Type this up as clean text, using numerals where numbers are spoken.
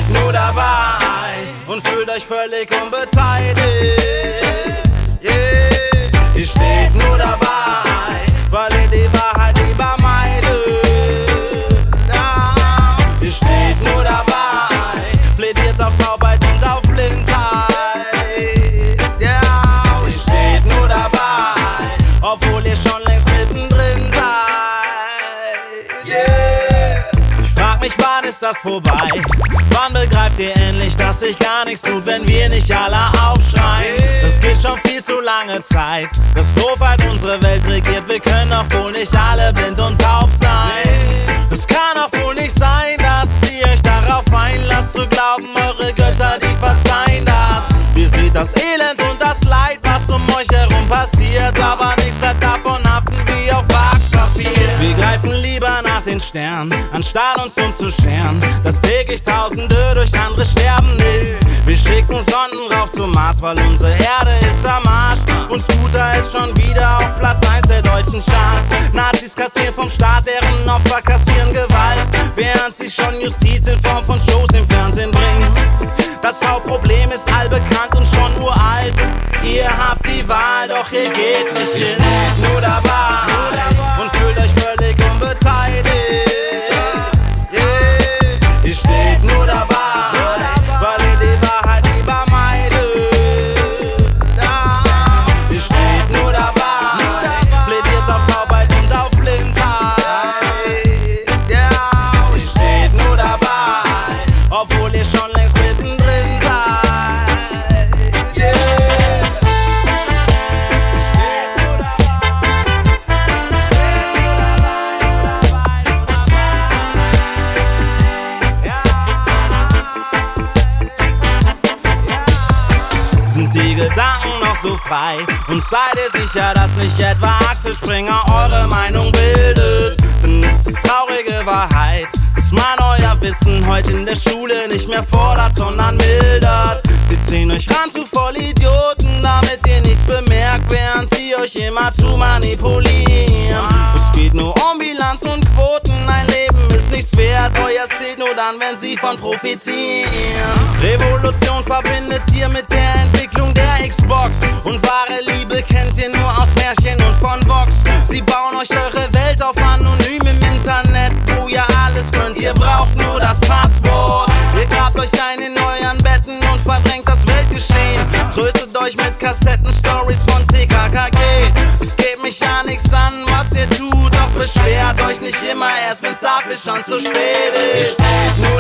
steht nur dabei und fühlt euch völlig unbeteiligt. Yeah. Ihr steht nur dabei, weil ihr die Wahrheit lieber meidet. Ja. Ihr steht nur dabei, plädiert auf Taubheit und auf Blindheit. Ja. Ihr steht nur dabei, obwohl ihr schon längst mittendrin seid. Yeah. Ich frag mich, wann ist das vorbei? Wann begreift ihr endlich, dass sich gar nichts tut, wenn wir nicht alle aufschreien? Das geht schon viel zu lange Zeit, dass Doofheit unsere Welt regiert. Wir können doch wohl nicht alle blind und taub sein. Es kann doch wohl nicht sein, dass ihr euch darauf einlasst zu glauben, eure Götter, die verzeihen das. Ihr seht das Elend und das Leid, was um euch herum passiert, aber nichts bleibt davon haften wie auf Backpapier. Wir greifen lieber nach den Sternen, anstatt uns umzuscheren, dass täglich Tausende durch andere sterben. Nee, wir schicken Sonden rauf zum Mars, weil unsere Erde ist am Arsch. Und Scooter ist schon wieder auf Platz 1 der deutschen Charts. Nazis kassieren vom Staat, deren Opfer kassieren Gewalt, während sie schon Justiz in Form von Shows im Fernsehen bringen. Das Hauptproblem ist allbekannt und schon uralt. Ihr habt die Wahl, doch ihr geht nicht hin. Ihr steht nur dabei und fühlt euch völlig unbeteiligt. Yeah. Ihr steht nur dabei, weil ihr die Wahrheit lieber meidet. Ja. Ihr steht nur dabei, plädiert auf Taubheit und auf Blindheit. Ja. Ihr steht nur dabei, obwohl ihr schon längst mittendrin seid. Yeah. Ihr steht nur Sind die Gedanken noch so frei? Und seid ihr sicher, dass nicht etwa Axel Springer eure Meinung bildet? Denn es ist traurige Wahrheit, dass man euer Wissen heute in der Schule nicht mehr fordert, sondern mildert. Sie ziehen euch ran zu Vollidioten, damit ihr nichts bemerkt, während sie euch immer zu manipulieren. Es geht nur um Bilanz und Quoten, ein Leben ist nichts wert, euer zählt nur dann, wenn sie von profitieren. Revolution verbindet ihr mit der Entwicklung der Xbox, und wahre Liebe kennt ihr nur aus Märchen und von Vox. Sie bauen euch eure Welt auf anonym im Internet, wo ihr alles könnt, ihr braucht nur das Passwort. Ihr grabt euch ein in euren Betten und verdrängt das Weltgeschehen. Tröstet euch mit Kassetten-Stories von TKKG. Es geht mich ja nichts an, was ihr tut, doch beschwert euch nicht immer erst, wenn's dafür schon zu spät ist. Ihr steht nur